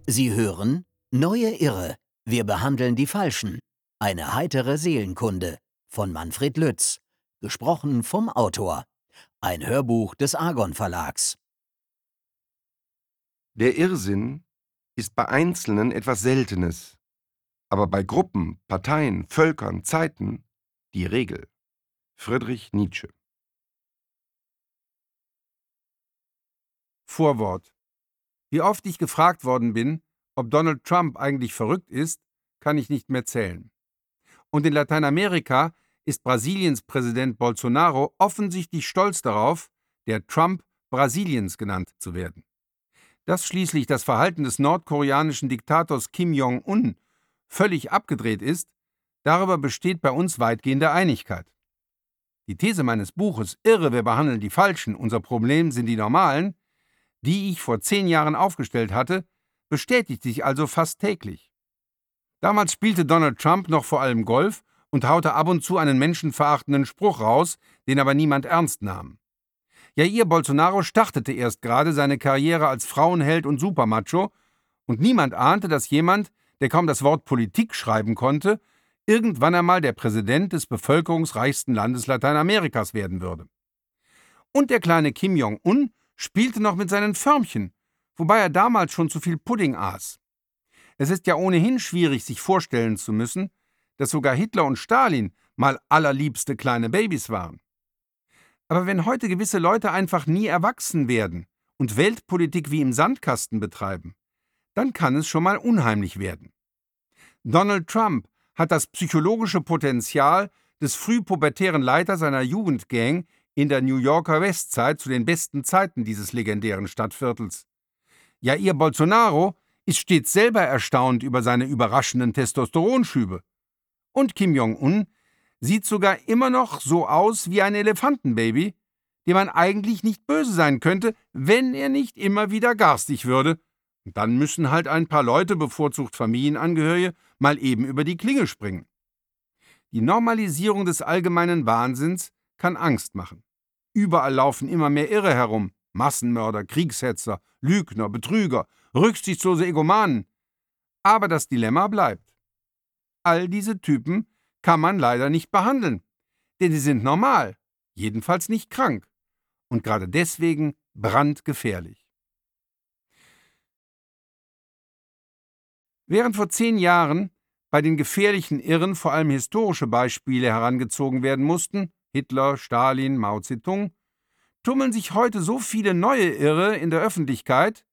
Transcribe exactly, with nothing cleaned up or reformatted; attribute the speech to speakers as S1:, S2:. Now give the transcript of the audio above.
S1: Sie hören Neue Irre. Wir behandeln die Falschen. Eine heitere Seelenkunde von Manfred Lütz. Gesprochen vom Autor. Ein Hörbuch des Argon Verlags.
S2: Der Irrsinn ist bei Einzelnen etwas Seltenes, aber bei Gruppen, Parteien, Völkern, Zeiten die Regel. Friedrich Nietzsche.
S3: Vorwort. Wie oft ich gefragt worden bin, ob Donald Trump eigentlich verrückt ist, kann ich nicht mehr zählen. Und in Lateinamerika ist Brasiliens Präsident Bolsonaro offensichtlich stolz darauf, der Trump Brasiliens genannt zu werden. Dass schließlich das Verhalten des nordkoreanischen Diktators Kim Jong-un völlig abgedreht ist, darüber besteht bei uns weitgehende Einigkeit. Die These meines Buches »Irre, wir behandeln die Falschen, unser Problem sind die Normalen«, die ich vor zehn Jahren aufgestellt hatte, bestätigt sich also fast täglich. Damals spielte Donald Trump noch vor allem Golf und haute ab und zu einen menschenverachtenden Spruch raus, den aber niemand ernst nahm. Jair Bolsonaro startete erst gerade seine Karriere als Frauenheld und Supermacho, und niemand ahnte, dass jemand, der kaum das Wort Politik schreiben konnte, irgendwann einmal der Präsident des bevölkerungsreichsten Landes Lateinamerikas werden würde. Und der kleine Kim Jong-un spielte noch mit seinen Förmchen, wobei er damals schon zu viel Pudding aß. Es ist ja ohnehin schwierig, sich vorstellen zu müssen, dass sogar Hitler und Stalin mal allerliebste kleine Babys waren. Aber wenn heute gewisse Leute einfach nie erwachsen werden und Weltpolitik wie im Sandkasten betreiben, dann kann es schon mal unheimlich werden. Donald Trump hat das psychologische Potenzial des frühpubertären Leiters seiner Jugendgang in der New Yorker Westside zu den besten Zeiten dieses legendären Stadtviertels. Jair Bolsonaro ist stets selber erstaunt über seine überraschenden Testosteronschübe. Und Kim Jong-un sieht sogar immer noch so aus wie ein Elefantenbaby, dem man eigentlich nicht böse sein könnte, wenn er nicht immer wieder garstig würde. Und dann müssen halt ein paar Leute, bevorzugt Familienangehörige, mal eben über die Klinge springen. Die Normalisierung des allgemeinen Wahnsinns kann Angst machen. Überall laufen immer mehr Irre herum. Massenmörder, Kriegshetzer, Lügner, Betrüger, rücksichtslose Egomanen. Aber das Dilemma bleibt. All diese Typen kann man leider nicht behandeln, denn sie sind normal, jedenfalls nicht krank und gerade deswegen brandgefährlich. Während vor zehn Jahren bei den gefährlichen Irren vor allem historische Beispiele herangezogen werden mussten, Hitler, Stalin, Mao Zedong, tummeln sich heute so viele neue Irre in der Öffentlichkeit,